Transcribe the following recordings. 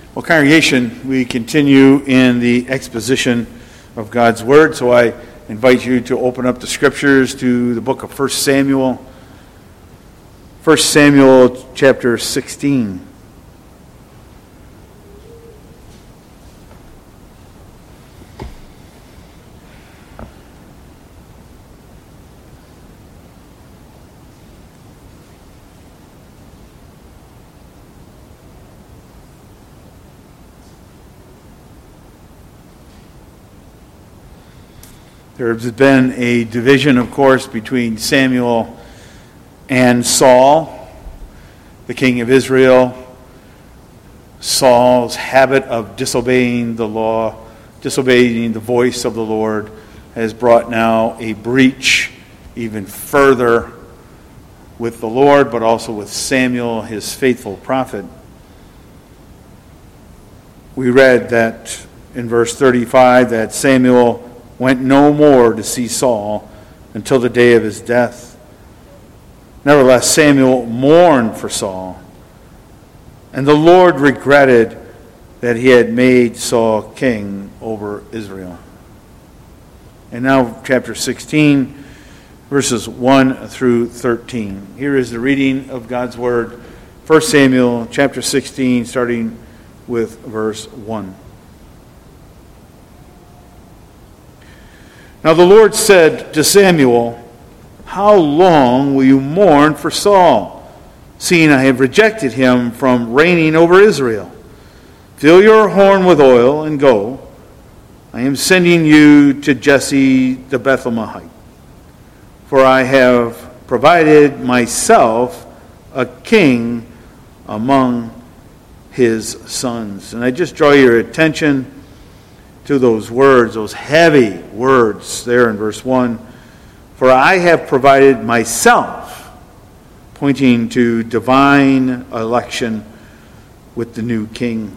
Well, congregation, we continue in the exposition of God's Word, so I invite you to open up the Scriptures to the book of 1 Samuel. 1 Samuel chapter 16. There's been a division, of course, between Samuel and Saul, the king of Israel. Saul's habit of disobeying the law, disobeying the voice of the Lord, has brought now a breach even further with the Lord, but also with Samuel, his faithful prophet. We read that in verse 35 that Samuel went no more to see Saul until the day of his death. Nevertheless, Samuel mourned for Saul, and the Lord regretted that he had made Saul king over Israel. And now chapter 16, verses 1 through 13. Here is the reading of God's Word. 1 Samuel chapter 16, starting with verse 1. Now the Lord said to Samuel, "How long will you mourn for Saul, seeing I have rejected him from reigning over Israel? Fill your horn with oil and go. I am sending you to Jesse the Bethlehemite, for I have provided myself a king among his sons." And I just draw your attention to those words, those heavy words there in verse 1. For I have provided myself, pointing to divine election with the new king.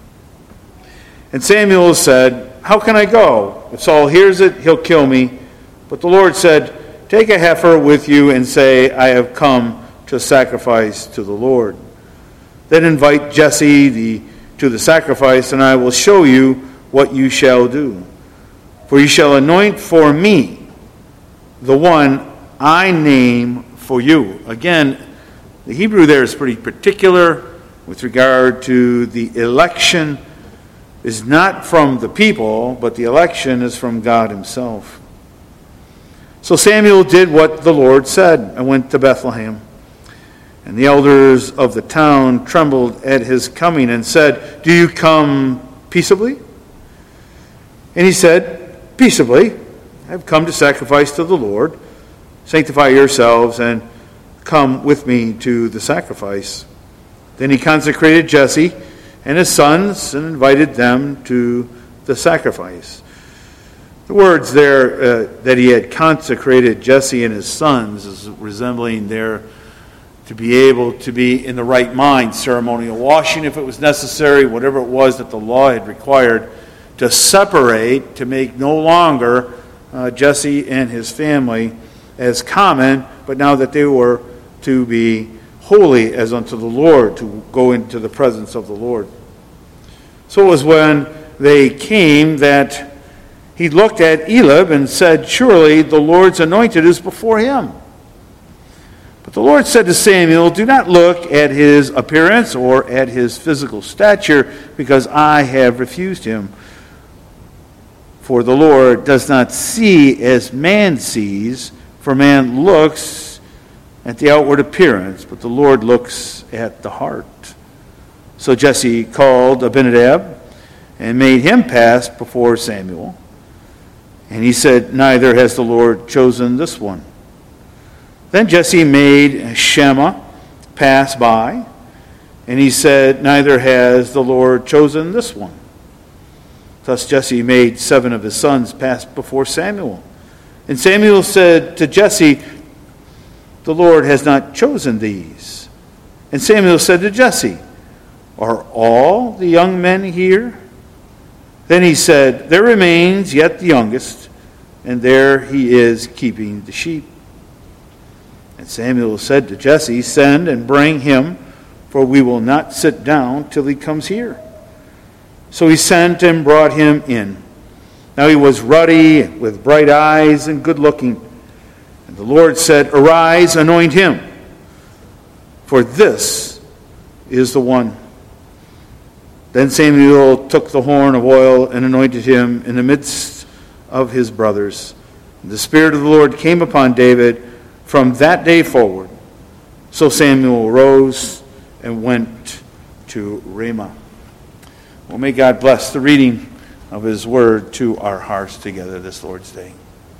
And Samuel said, "How can I go? If Saul hears it, he'll kill me." But the Lord said, "Take a heifer with you and say, I have come to sacrifice to the Lord. Then invite Jesse to the sacrifice, and I will show you what you shall do. For you shall anoint for me the one I name for you." Again, the Hebrew there is pretty particular with regard to the election is not from the people, but the election is from God himself. So Samuel did what the Lord said and went to Bethlehem. And the elders of the town trembled at his coming and said, "Do you come peaceably?" And he said, "Peaceably, I have come to sacrifice to the Lord. Sanctify yourselves and come with me to the sacrifice." Then he consecrated Jesse and his sons and invited them to the sacrifice. The words there that he had consecrated Jesse and his sons is resembling there to be able to be in the right mind, ceremonial washing if it was necessary, whatever it was that the law had required, to separate, to make no longer Jesse and his family as common, but now that they were to be holy as unto the Lord, to go into the presence of the Lord. So it was when they came that he looked at Eliab and said, "Surely the Lord's anointed is before him." But the Lord said to Samuel, "Do not look at his appearance or at his physical stature, because I have refused him. For the Lord does not see as man sees, for man looks at the outward appearance, but the Lord looks at the heart." So Jesse called Abinadab and made him pass before Samuel. And he said, "Neither has the Lord chosen this one." Then Jesse made Shammah pass by, and he said, "Neither has the Lord chosen this one." Thus Jesse made 7 of his sons pass before Samuel. And Samuel said to Jesse, "The Lord has not chosen these." And Samuel said to Jesse, "Are all the young men here?" Then he said, "There remains yet the youngest, and there he is keeping the sheep." And Samuel said to Jesse, "Send and bring him, for we will not sit down till he comes here." So he sent and brought him in. Now he was ruddy, with bright eyes, and good-looking. And the Lord said, "Arise, anoint him, for this is the one." Then Samuel took the horn of oil and anointed him in the midst of his brothers. And the Spirit of the Lord came upon David from that day forward. So Samuel rose and went to Ramah. Well, may God bless the reading of his word to our hearts together this Lord's Day.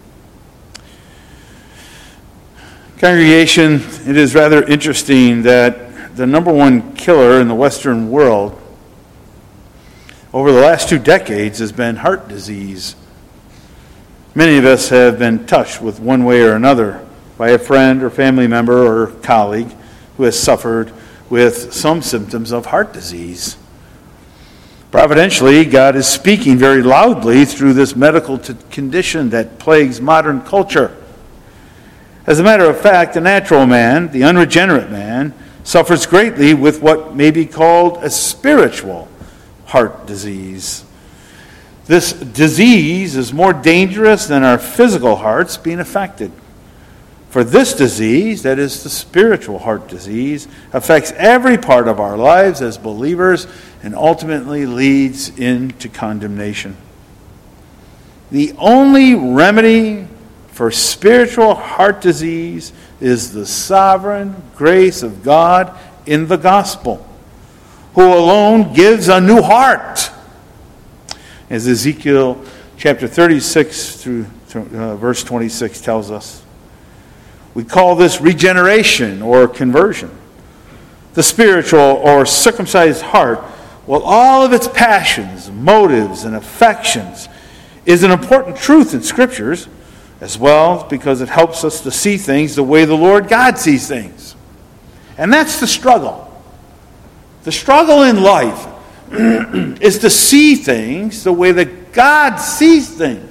Congregation, it is rather interesting that the number one killer in the Western world over the last 2 decades has been heart disease. Many of us have been touched with one way or another by a friend or family member or colleague who has suffered with some symptoms of heart disease. Providentially, God is speaking very loudly through this medical condition that plagues modern culture. As a matter of fact, the natural man, the unregenerate man, suffers greatly with what may be called a spiritual heart disease. This disease is more dangerous than our physical hearts being affected. For this disease, that is the spiritual heart disease, affects every part of our lives as believers and ultimately leads into condemnation. The only remedy for spiritual heart disease is the sovereign grace of God in the gospel, who alone gives a new heart. As Ezekiel chapter 36 through verse 26 tells us. We call this regeneration or conversion. The spiritual or circumcised heart, well, all of its passions, motives, and affections is an important truth in Scriptures, as well because it helps us to see things the way the Lord God sees things. And that's the struggle. The struggle in life is to see things the way that God sees things.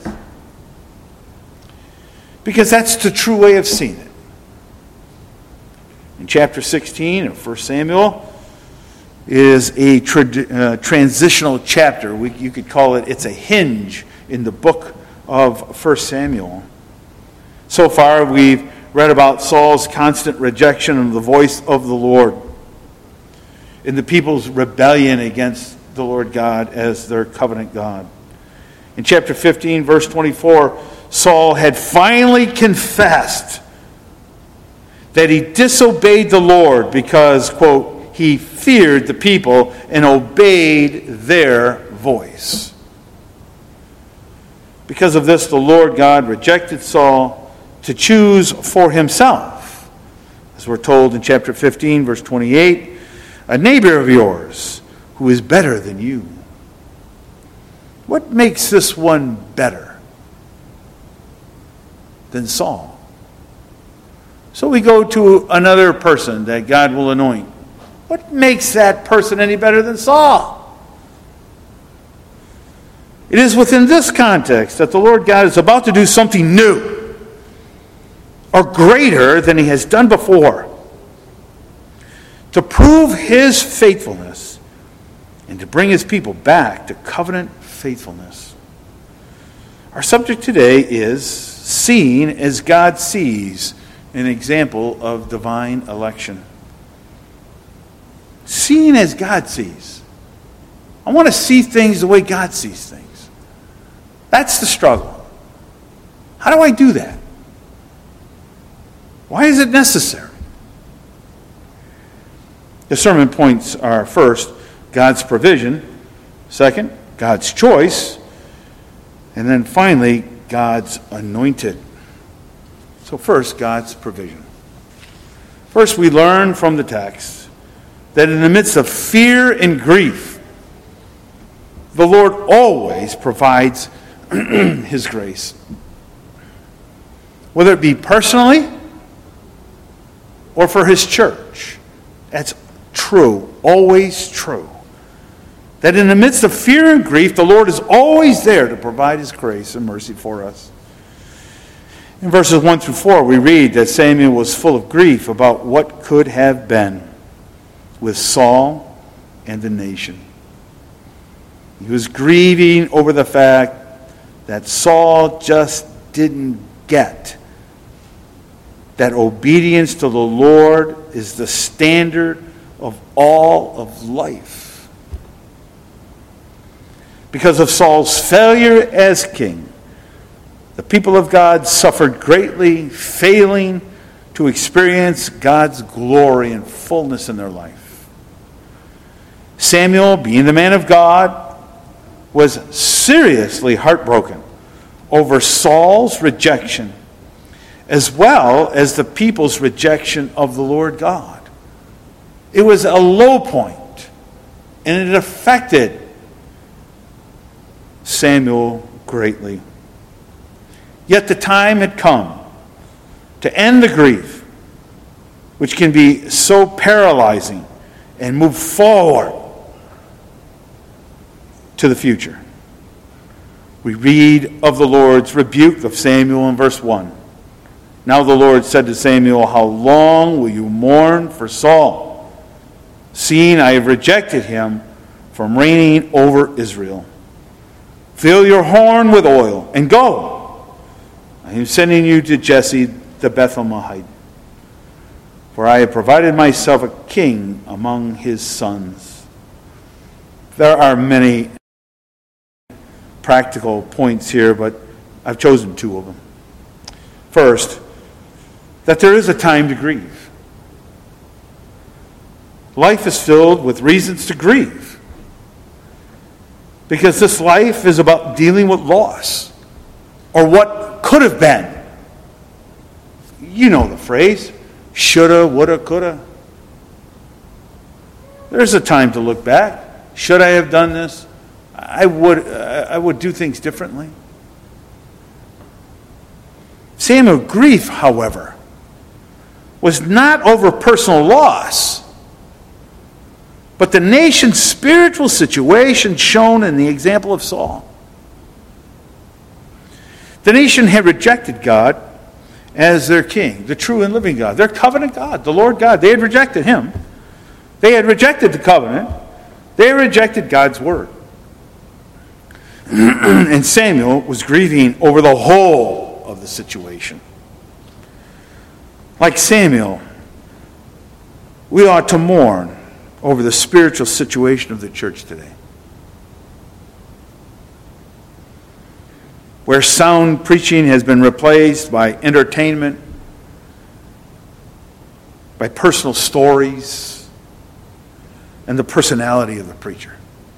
Because that's the true way of seeing it. In chapter 16 of 1 Samuel is a transitional chapter. You could call it, it's a hinge in the book of 1 Samuel. So far we've read about Saul's constant rejection of the voice of the Lord, in the people's rebellion against the Lord God as their covenant God. In chapter 15, verse 24, Saul had finally confessed that he disobeyed the Lord because, quote, he feared the people and obeyed their voice. Because of this, the Lord God rejected Saul to choose for himself, as we're told in chapter 15, verse 28, a neighbor of yours who is better than you. What makes this one better than Saul? So we go to another person that God will anoint. What makes that person any better than Saul? It is within this context that the Lord God is about to do something new or greater than he has done before, to prove his faithfulness and to bring his people back to covenant faithfulness. Our subject today is seeing as God sees, an example of divine election. Seeing as God sees. I want to see things the way God sees things. That's the struggle. How do I do that? Why is it necessary? The sermon points are, first, God's provision. Second, God's choice. And then finally, God's anointed. So first, God's provision. First, we learn from the text that in the midst of fear and grief, the Lord always provides his grace. Whether it be personally or for his church. That's true, always true. That in the midst of fear and grief, the Lord is always there to provide his grace and mercy for us. In verses 1 through 4, we read that Samuel was full of grief about what could have been with Saul and the nation. He was grieving over the fact that Saul just didn't get that obedience to the Lord is the standard of all of life. Because of Saul's failure as king, the people of God suffered greatly, failing to experience God's glory and fullness in their life. Samuel, being the man of God, was seriously heartbroken over Saul's rejection, as well as the people's rejection of the Lord God. It was a low point, and it affected Samuel greatly. Yet the time had come to end the grief, which can be so paralyzing, and move forward to the future. We read of the Lord's rebuke of Samuel in verse 1. Now the Lord said to Samuel, "How long will you mourn for Saul, seeing I have rejected him from reigning over Israel? Fill your horn with oil and go. I am sending you to Jesse the Bethlehemite, for I have provided myself a king among his sons." There are many practical points here, but I've chosen two of them. First, that there is a time to grieve. Life is filled with reasons to grieve, because this life is about dealing with loss, or what could have been. You know the phrase, shoulda, woulda, coulda. There's a time to look back. Should I have done this? I would do things differently. Samuel's grief, however, was not over personal loss, but the nation's spiritual situation shown in the example of Saul. The nation had rejected God as their king, the true and living God, their covenant God, the Lord God. They had rejected him. They had rejected the covenant. They had rejected God's word. And Samuel was grieving over the whole of the situation. Like Samuel, we ought to mourn over the spiritual situation of the church today, where sound preaching has been replaced by entertainment, by personal stories, and the personality of the preacher.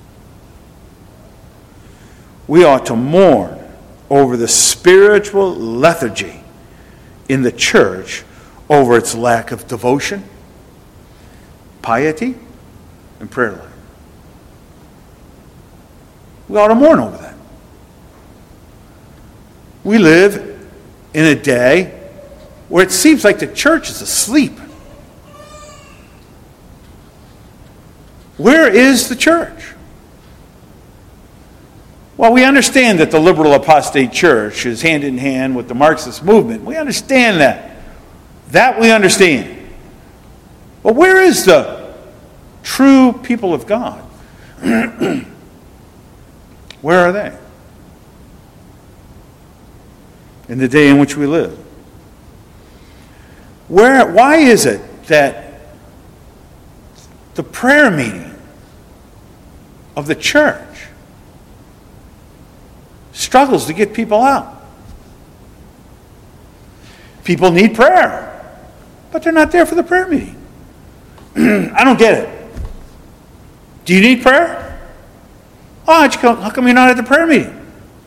We ought to mourn over the spiritual lethargy in the church, over its lack of devotion, piety, and prayer life. We ought to mourn over that. We live in a day where it seems like the church is asleep. Where is the church? Well, we understand that the liberal apostate church is hand in hand with the Marxist movement. We understand that. That we understand. But where is the true people of God? Where are they? In the day in which we live. Why is it that the prayer meeting of the church struggles to get people out? People need prayer, but they're not there for the prayer meeting. I don't get it. Do you need prayer? Oh, how come you're not at the prayer meeting?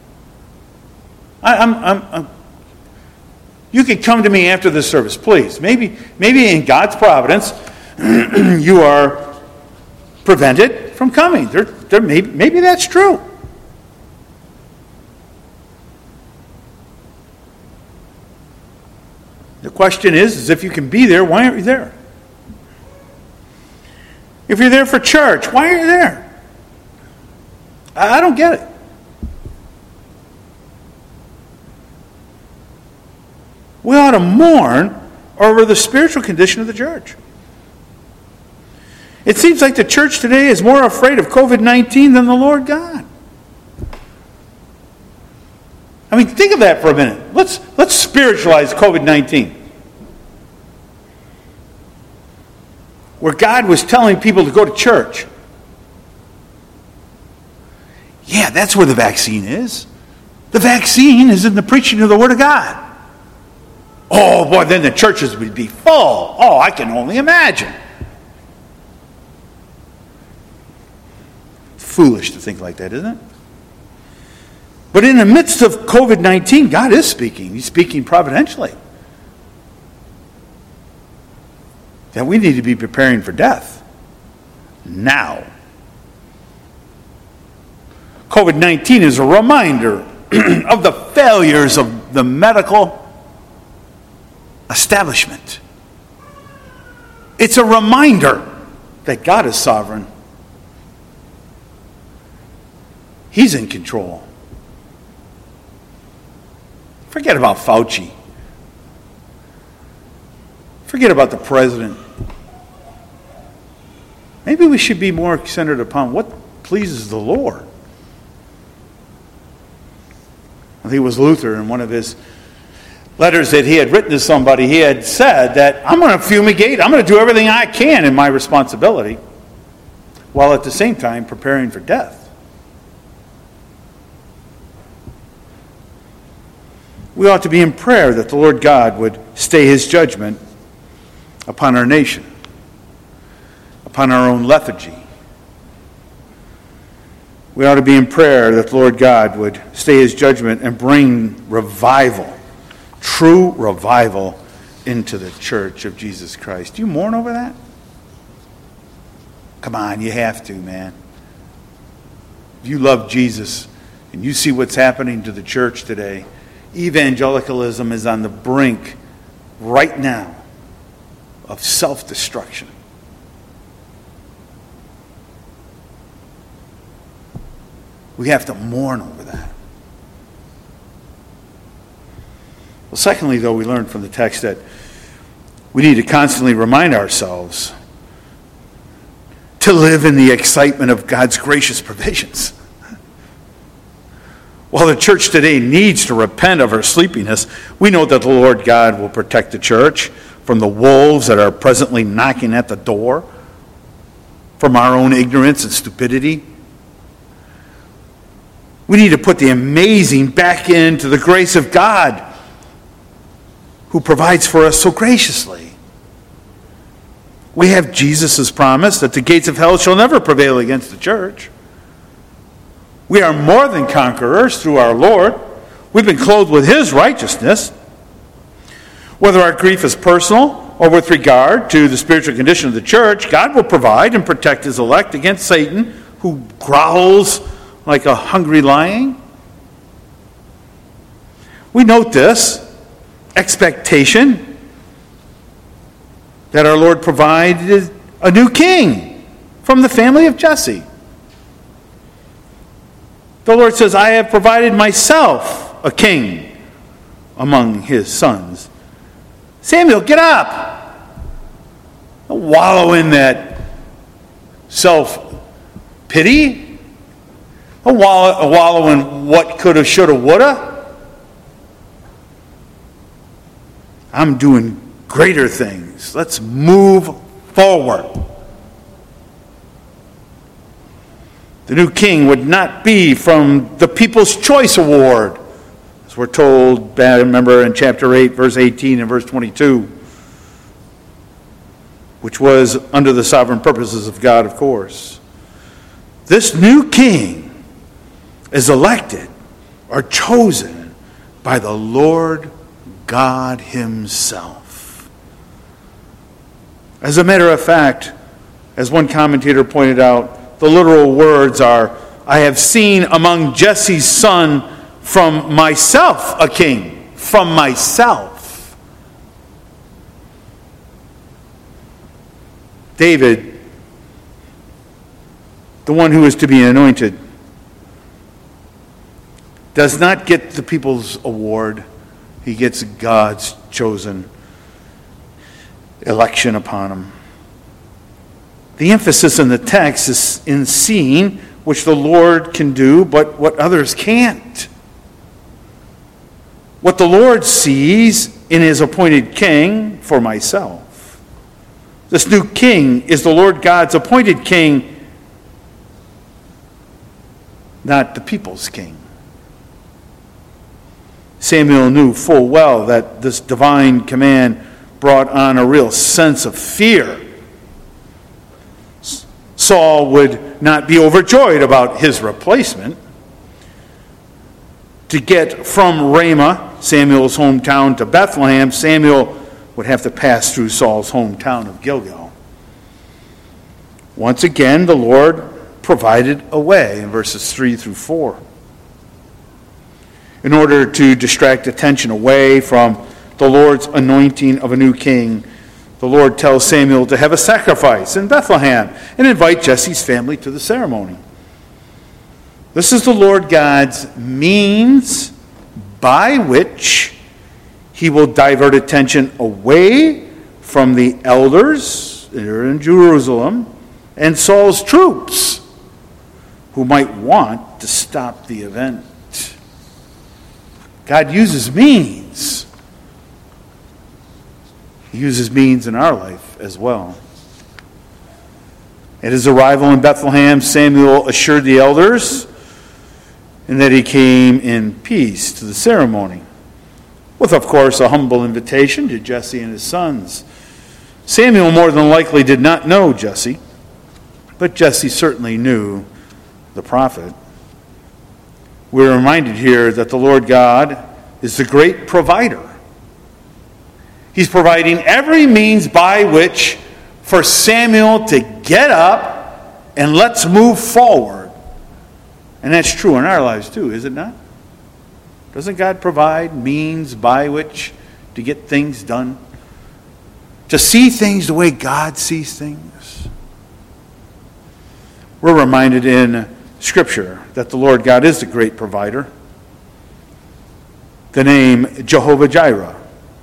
You could come to me after the service, please. Maybe in God's providence, you are prevented from coming. Maybe that's true. The question is if you can be there, why aren't you there? If you're there for church, why aren't you there? I don't get it. We ought to mourn over the spiritual condition of the church. It seems like the church today is more afraid of COVID-19 than the Lord God. I mean, think of that for a minute. Let's spiritualize COVID-19. Where God was telling people to go to church. Yeah, that's where the vaccine is. The vaccine is in the preaching of the Word of God. Oh, boy, then the churches would be full. Oh, I can only imagine. Foolish to think like that, isn't it? But in the midst of COVID-19, God is speaking. He's speaking providentially. That we need to be preparing for death now. COVID-19 is a reminder of the failures of the medical establishment. It's a reminder that God is sovereign. He's in control. Forget about Fauci. Forget about the president. Maybe we should be more centered upon what pleases the Lord. I think it was Luther in one of his letters that he had written to somebody. He had said that I'm going to fumigate. I'm going to do everything I can in my responsibility, while at the same time preparing for death. We ought to be in prayer that the Lord God would stay His judgment upon our nation, upon our own lethargy. We ought to be in prayer that the Lord God would stay His judgment and bring revival, true revival, into the church of Jesus Christ. Do you mourn over that? Come on, you have to, man. If you love Jesus and you see what's happening to the church today, evangelicalism is on the brink right now of self-destruction. We have to mourn over that. Well, secondly, though, we learn from the text that we need to constantly remind ourselves to live in the excitement of God's gracious provisions. While the church today needs to repent of her sleepiness, we know that the Lord God will protect the church from the wolves that are presently knocking at the door, from our own ignorance and stupidity. We need to put the amazing back into the grace of God, who provides for us so graciously. We have Jesus' promise that the gates of hell shall never prevail against the church. We are more than conquerors through our Lord. We've been clothed with His righteousness. Whether our grief is personal or with regard to the spiritual condition of the church, God will provide and protect His elect against Satan, who growls like a hungry lion. We note this expectation that our Lord provided a new king from the family of Jesse. The Lord says, I have provided myself a king among His sons. Samuel, get up. Don't wallow in that self-pity. Don't wallow in what coulda, shoulda, woulda. I'm doing greater things. Let's move forward. The new king would not be from the People's Choice Award, as we're told, remember, in chapter 8, verse 18 and verse 22, which was under the sovereign purposes of God, of course. This new king is elected or chosen by the Lord God Himself. As a matter of fact, as one commentator pointed out, the literal words are, I have seen among Jesse's son from myself a king. From myself. David, the one who is to be anointed, does not get the people's award. He gets God's chosen election upon him. The emphasis in the text is in seeing, which the Lord can do, but what others can't. what the Lord sees in his appointed king for myself. This new king is the Lord God's appointed king, not the people's king. Samuel knew full well that this divine command brought on a real sense of fear. Saul would not be overjoyed about his replacement. To get from Ramah, Samuel's hometown, to Bethlehem, Samuel would have to pass through Saul's hometown of Gilgal. Once again, the Lord provided a way in verses 3 through 4. In order to distract attention away from the Lord's anointing of a new king, the Lord tells Samuel to have a sacrifice in Bethlehem and invite Jesse's family to the ceremony. This is the Lord God's means by which he will divert attention away from the elders that are in Jerusalem and Saul's troops, who might want to stop the event. God uses means. He uses means in our life as well. At his arrival in Bethlehem, Samuel assured the elders and that he came in peace to the ceremony, with, of course, a humble invitation to Jesse and his sons. Samuel more than likely did not know Jesse, but Jesse certainly knew the prophet. We're reminded here that the Lord God is the great provider. He's providing every means by which for Samuel to get up and let's move forward. And that's true in our lives too, is it not? Doesn't God provide means by which to get things done? To see things the way God sees things? We're reminded in Scripture that the Lord God is the great provider. The name Jehovah Jireh.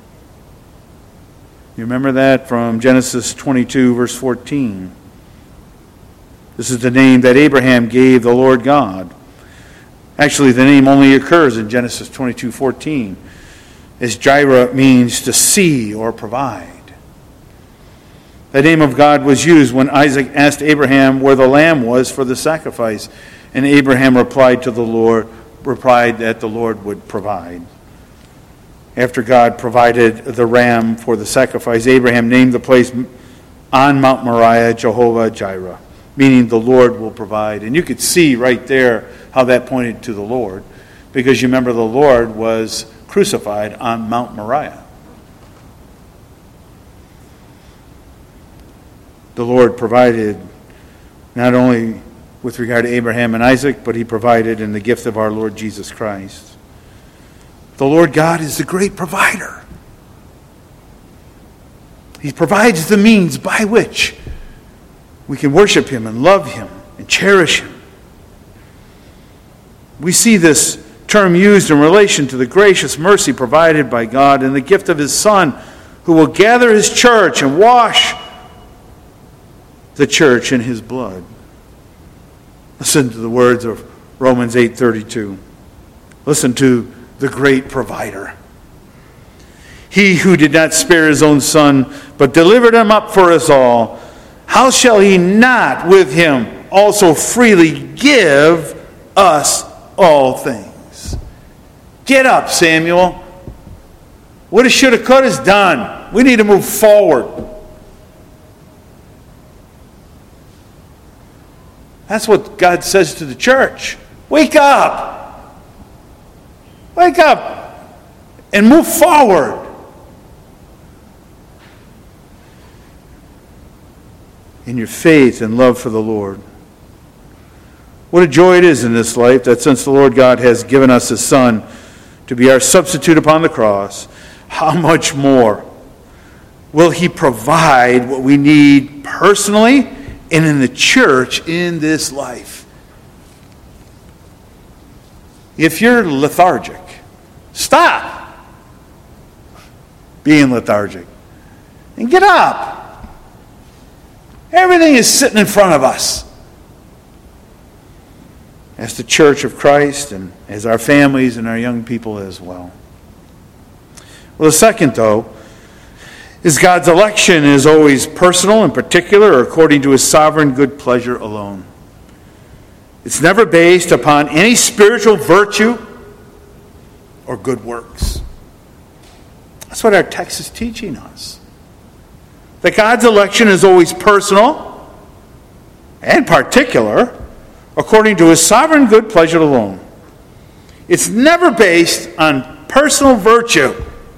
You remember that from Genesis 22, verse 14. This is the name that Abraham gave the Lord God. Actually, the name only occurs in Genesis 22:14, as Jireh means to see or provide. The name of God was used when Isaac asked Abraham where the lamb was for the sacrifice, and Abraham replied that the Lord would provide. After God provided the ram for the sacrifice, Abraham named the place on Mount Moriah Jehovah Jireh, meaning the Lord will provide. And you could see right there how that pointed to the Lord, because you remember the Lord was crucified on Mount Moriah. The Lord provided not only with regard to Abraham and Isaac, but he provided in the gift of our Lord Jesus Christ. The Lord God is the great provider. He provides the means by which we can worship him and love him and cherish him. We see this term used in relation to the gracious mercy provided by God and the gift of his Son, who will gather his church and wash the church in his blood. Listen to the words of Romans 8:32. Listen to the great provider. He who did not spare his own Son, but delivered him up for us all, how shall he not with him also freely give us all things? Get up, Samuel. What a shoulda, coulda is done. We need to move forward. That's what God says to the church. Wake up. Wake up and move forward. In your faith and love for the Lord. What a joy it is in this life that since the Lord God has given us his Son to be our substitute upon the cross, how much more will he provide what we need personally and in the church in this life? If you're lethargic, stop being lethargic and get up. Everything is sitting in front of us. As the church of Christ and as our families and our young people as well. Well, the second, though, is God's election is always personal and particular or according to his sovereign good pleasure alone. It's never based upon any spiritual virtue or good works. That's what our text is teaching us. That God's election is always personal and particular according to his sovereign good pleasure alone. It's never based on personal virtue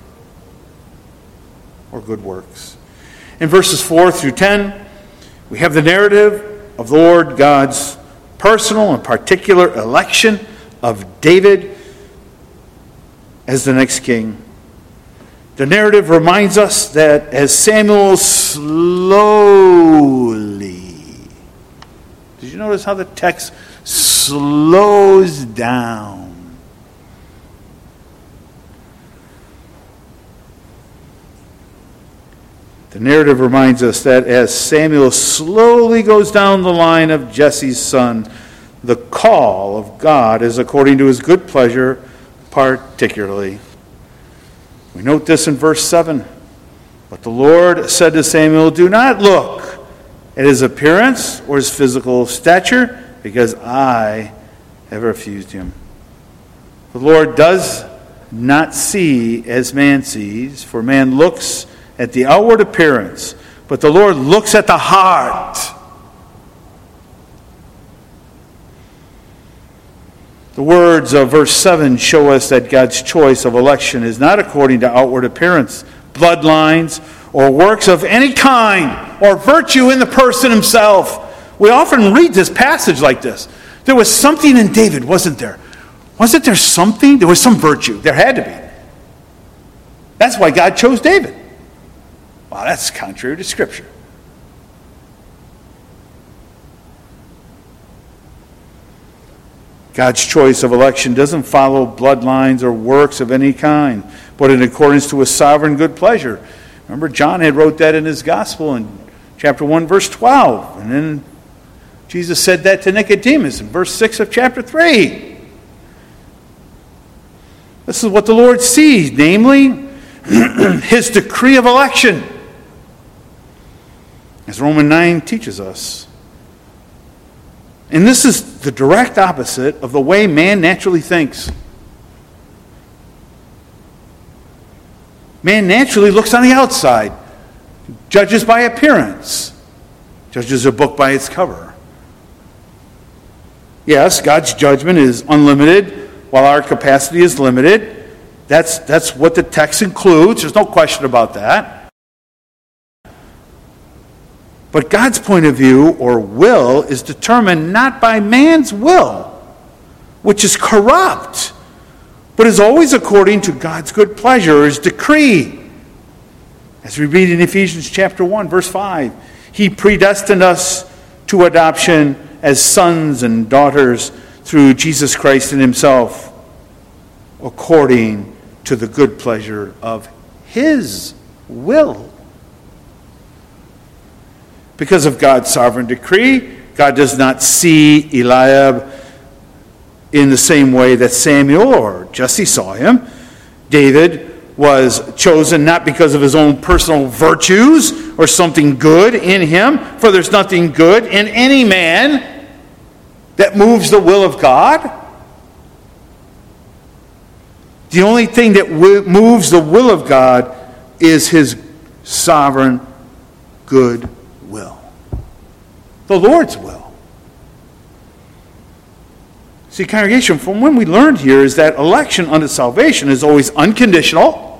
or good works. In verses 4 through 10, we have the narrative of the Lord God's personal and particular election of David as the next king. The narrative reminds us that as Samuel slowly, did you notice how the text slows down? The narrative reminds us that as Samuel slowly goes down the line of Jesse's son, the call of God is according to his good pleasure particularly. We note this in verse 7. But the Lord said to Samuel, do not look at his appearance or his physical stature, because I have refused him. The Lord does not see as man sees, for man looks at the outward appearance, but the Lord looks at the heart. The words of verse 7 show us that God's choice of election is not according to outward appearance, bloodlines, or works of any kind, or virtue in the person himself. We often read this passage like this. There was something in David, wasn't there? Wasn't there something? There was some virtue. There had to be. That's why God chose David. Wow, that's contrary to Scripture. God's choice of election doesn't follow bloodlines or works of any kind, but in accordance to his sovereign good pleasure. Remember, John had wrote that in his gospel in chapter 1, verse 12. And then Jesus said that to Nicodemus in verse 6 of chapter 3. This is what the Lord sees, namely, his decree of election. As Romans 9 teaches us. And this is the direct opposite of the way man naturally thinks. Man naturally looks on the outside, judges by appearance, judges a book by its cover. Yes, God's judgment is unlimited, while our capacity is limited. That's what the text includes. There's no question about that. But God's point of view, or will, is determined not by man's will, which is corrupt, but is always according to God's good pleasure, or his decree. As we read in Ephesians chapter 1, verse 5, he predestined us to adoption as sons and daughters through Jesus Christ in himself, according to the good pleasure of his will. Because of God's sovereign decree, God does not see Eliab in the same way that Samuel or Jesse saw him. David was chosen not because of his own personal virtues or something good in him, for there's nothing good in any man that moves the will of God. The only thing that moves the will of God is his sovereign good will. The Lord's will. See, congregation, from when we learned here is that election unto salvation is always unconditional,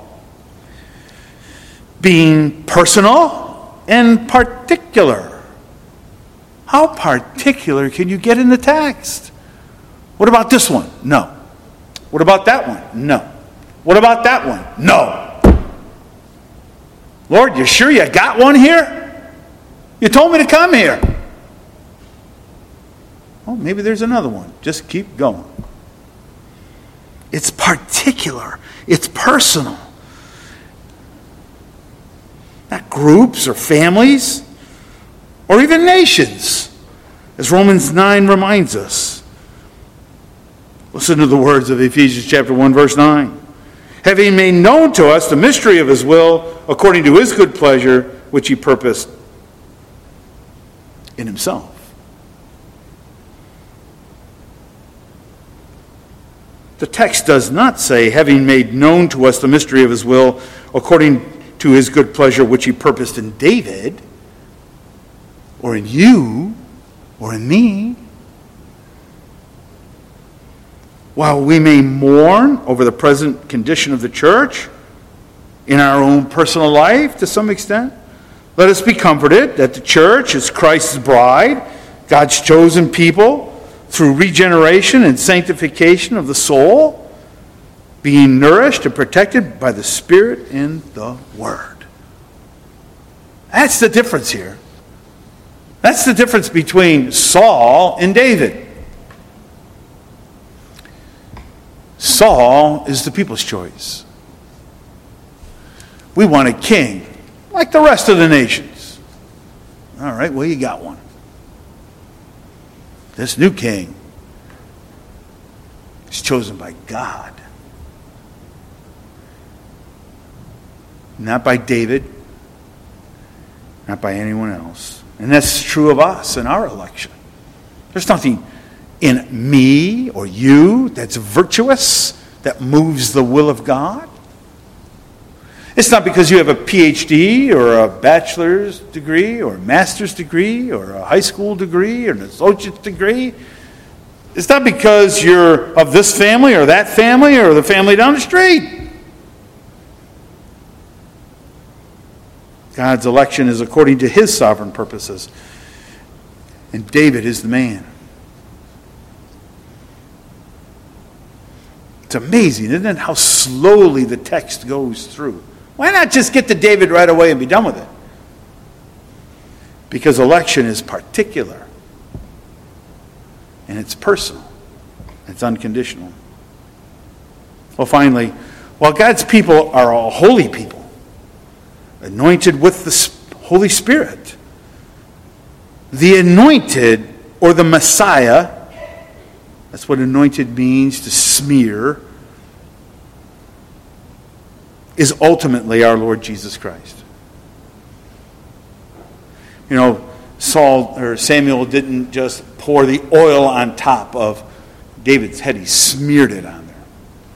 being personal, and particular. How particular can you get in the text? What about this one? No. What about that one? No. What about that one? No. Lord, you sure you got one here? You told me to come here. Oh, maybe there's another one. Just keep going. It's particular. It's personal. Not groups or families or even nations, as Romans 9 reminds us. Listen to the words of Ephesians chapter 1, verse 9. having made known to us the mystery of his will, according to his good pleasure, which he purposed in himself. The text does not say, having made known to us the mystery of his will, according to his good pleasure, which he purposed in David, or in you, or in me. While we may mourn over the present condition of the church, in our own personal life to some extent, let us be comforted that the church is Christ's bride, God's chosen people, through regeneration and sanctification of the soul, being nourished and protected by the Spirit in the Word. That's the difference here. That's the difference between Saul and David. Saul is the people's choice. We want a king, like the rest of the nations. All right, well, you got one. This new king is chosen by God. Not by David, not by anyone else. And that's true of us in our election. There's nothing in me or you that's virtuous, that moves the will of God. It's not because you have a PhD or a bachelor's degree or a master's degree or a high school degree or an associate's degree. It's not because you're of this family or that family or the family down the street. God's election is according to his sovereign purposes. And David is the man. It's amazing, isn't it, how slowly the text goes through. Why not just get to David right away and be done with it? Because election is particular. And it's personal. It's unconditional. Well, finally, while God's people are a holy people, anointed with the Holy Spirit, the anointed, or the Messiah, that's what anointed means, to smear, is ultimately our Lord Jesus Christ. You know, Samuel didn't just pour the oil on top of David's head. He smeared it on there.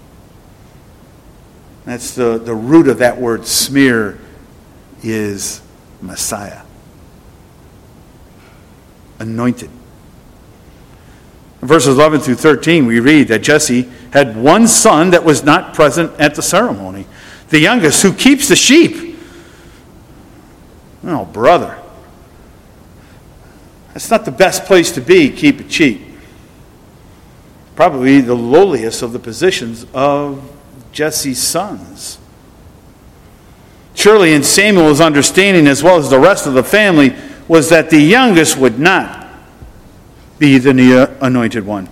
That's the root of that word smear is Messiah. Anointed. In verses 11 through 13, we read that Jesse had one son that was not present at the ceremony. The youngest, who keeps the sheep. Oh, brother. That's not the best place to be, keep it sheep. Probably the lowliest of the positions of Jesse's sons. Surely in Samuel's understanding, as well as the rest of the family, was that the youngest would not be the anointed one.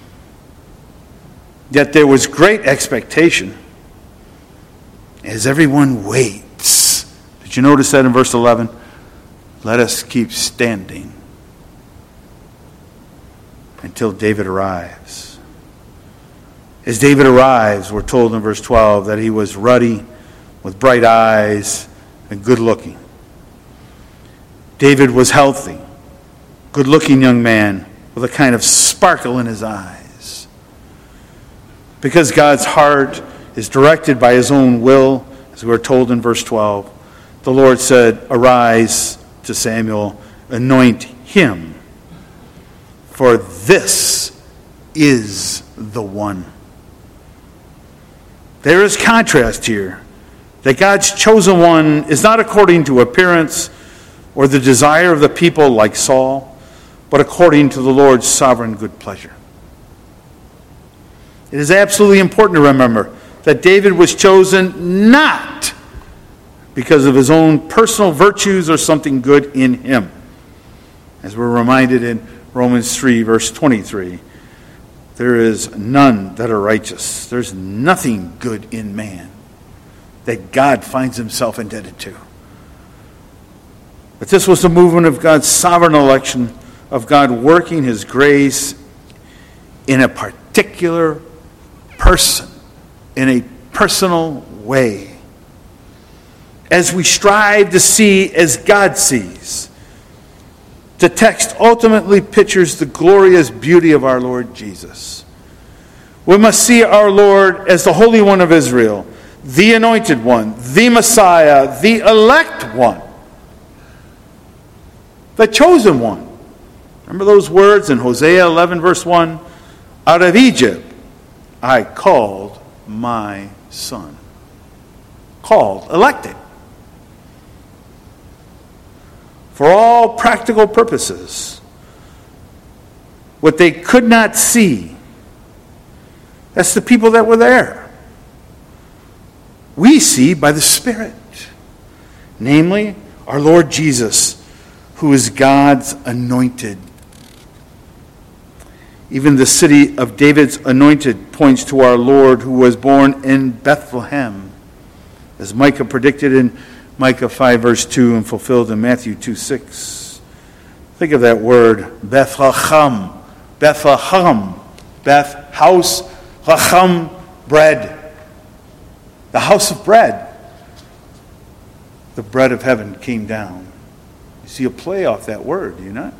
Yet there was great expectation as everyone waits. Did you notice that in verse 11? Let us keep standing until David arrives. As David arrives, we're told in verse 12 that he was ruddy, with bright eyes, and good looking. David was healthy, good looking young man with a kind of sparkle in his eyes. Because God's heart is directed by his own will, as we're told in verse 12, the Lord said, "Arise," to Samuel, "anoint him, for this is the one." There is contrast here, that God's chosen one is not according to appearance or the desire of the people like Saul, but according to the Lord's sovereign good pleasure. It is absolutely important to remember that David was chosen not because of his own personal virtues or something good in him. As we're reminded in Romans 3, verse 23, there is none that are righteous. There's nothing good in man that God finds himself indebted to. But this was the movement of God's sovereign election, of God working his grace in a particular person, in a personal way. As we strive to see as God sees, the text ultimately pictures the glorious beauty of our Lord Jesus. We must see our Lord as the Holy One of Israel, the Anointed One, the Messiah, the Elect One, the Chosen One. Remember those words in Hosea 11 verse 1? Out of Egypt I called my son. Called, elected. For all practical purposes, what they could not see, that's the people that were there. We see by the Spirit, namely our Lord Jesus, who is God's anointed. Even the city of David's anointed points to our Lord, who was born in Bethlehem, as Micah predicted in Micah 5 verse 2 and fulfilled in Matthew 2:6. Think of that word, Bethlehem. Bethlehem. Beth, house, Lachem, bread. The house of bread. The bread of heaven came down. You see a play off that word, do you not?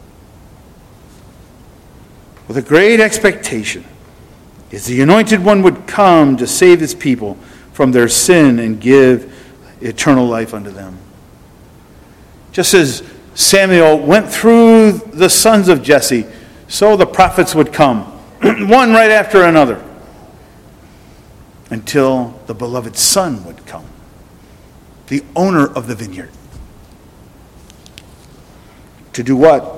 With a great expectation, is the Anointed One would come to save his people from their sin and give eternal life unto them. Just as Samuel went through the sons of Jesse, so the prophets would come, one right after another, until the beloved Son would come, the owner of the vineyard. To do what?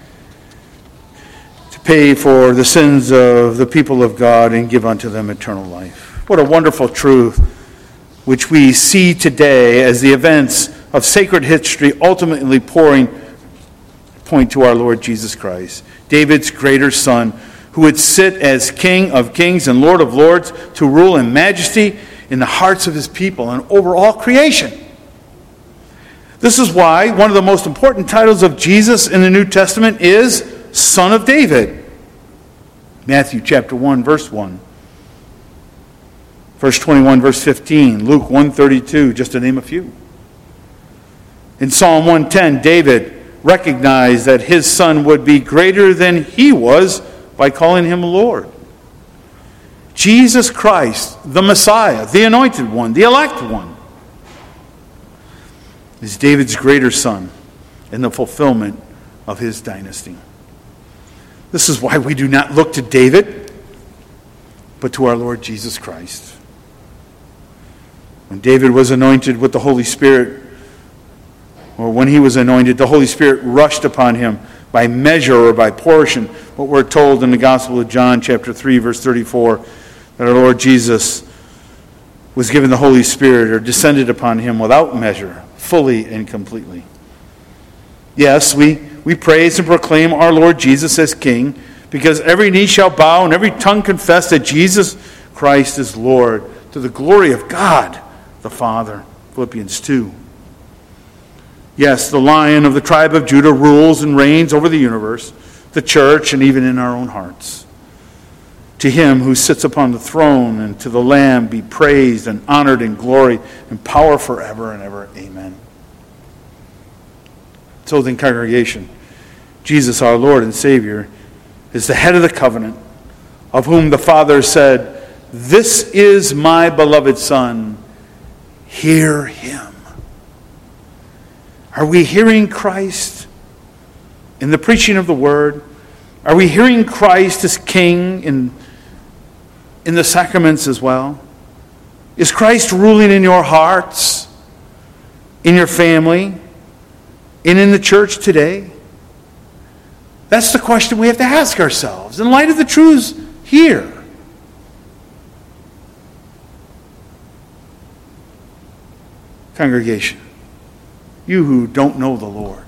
To pay for the sins of the people of God and give unto them eternal life. What a wonderful truth, which we see today as the events of sacred history ultimately point to our Lord Jesus Christ, David's greater son, who would sit as King of kings and Lord of lords to rule in majesty in the hearts of his people and over all creation. This is why one of the most important titles of Jesus in the New Testament is Son of David. Matthew chapter 1, verse 1. Verse 21, verse 15. Luke 1:32, just to name a few. In Psalm 110, David recognized that his son would be greater than he was by calling him Lord. Jesus Christ, the Messiah, the Anointed One, the Elect One, is David's greater son in the fulfillment of his dynasty. This is why we do not look to David, but to our Lord Jesus Christ. When David was anointed with the Holy Spirit, or when he was anointed, the Holy Spirit rushed upon him by measure or by portion. What we're told in the Gospel of John, chapter 3, verse 34, that our Lord Jesus was given the Holy Spirit or descended upon him without measure, fully and completely. Yes, we praise and proclaim our Lord Jesus as King, because every knee shall bow and every tongue confess that Jesus Christ is Lord, to the glory of God the Father. Philippians 2. Yes, the Lion of the tribe of Judah rules and reigns over the universe, the church, and even in our own hearts. To him who sits upon the throne and to the Lamb be praised and honored in glory and power forever and ever. Amen. So then, congregation, Jesus our Lord and Savior is the head of the covenant, of whom the Father said, "This is my beloved Son, hear him." Are we hearing Christ in the preaching of the Word? Are we hearing Christ as King in the sacraments as well? Is Christ ruling in your hearts, in your family, and in the church today? That's the question we have to ask ourselves in light of the truths here. Congregation, you who don't know the Lord,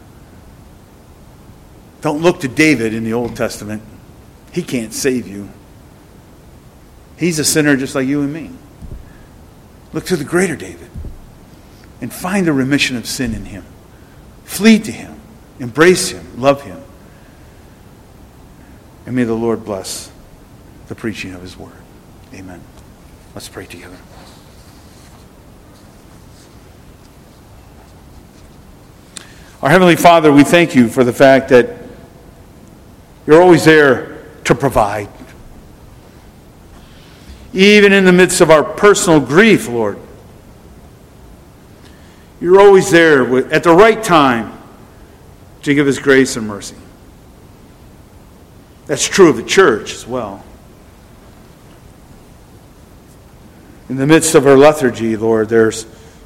don't look to David in the Old Testament. He can't save you. He's a sinner just like you and me. Look to the greater David and find the remission of sin in him. Flee to him. Embrace him. Love him. And may the Lord bless the preaching of his word. Amen. Let's pray together. Our Heavenly Father, we thank you for the fact that you're always there to provide. Even in the midst of our personal grief, Lord, you're always there at the right time to give us grace and mercy. That's true of the church as well. In the midst of our lethargy, Lord, there's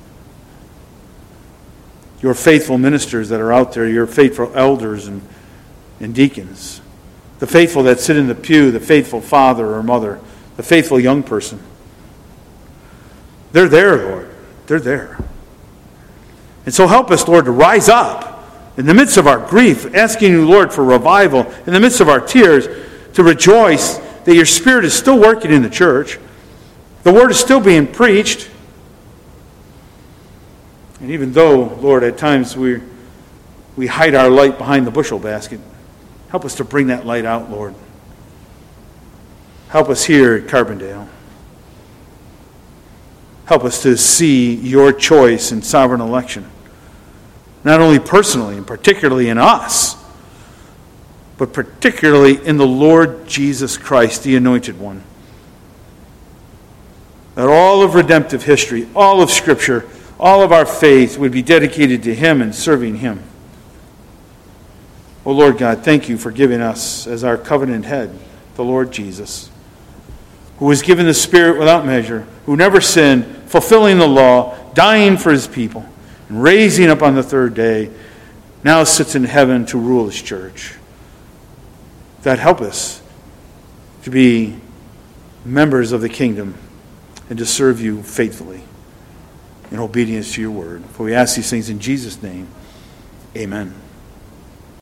your faithful ministers that are out there, your faithful elders and deacons, the faithful that sit in the pew, the faithful father or mother, the faithful young person. They're there, Lord. They're there. And so help us, Lord, to rise up in the midst of our grief, asking you, Lord, for revival, in the midst of our tears, to rejoice that your Spirit is still working in the church. The Word is still being preached. And even though, Lord, at times we hide our light behind the bushel basket, help us to bring that light out, Lord. Help us here at Carbondale. Help us to see your choice in sovereign election. Not only personally and particularly in us, but particularly in the Lord Jesus Christ, the Anointed One. That all of redemptive history, all of Scripture, all of our faith would be dedicated to Him and serving Him. Oh Lord God, thank you for giving us as our covenant head, the Lord Jesus, who was given the Spirit without measure, who never sinned, fulfilling the law, dying for His people, and raising up on the third day, now sits in heaven to rule His church. God, help us to be members of the kingdom and to serve you faithfully in obedience to your word. For we ask these things in Jesus' name. Amen.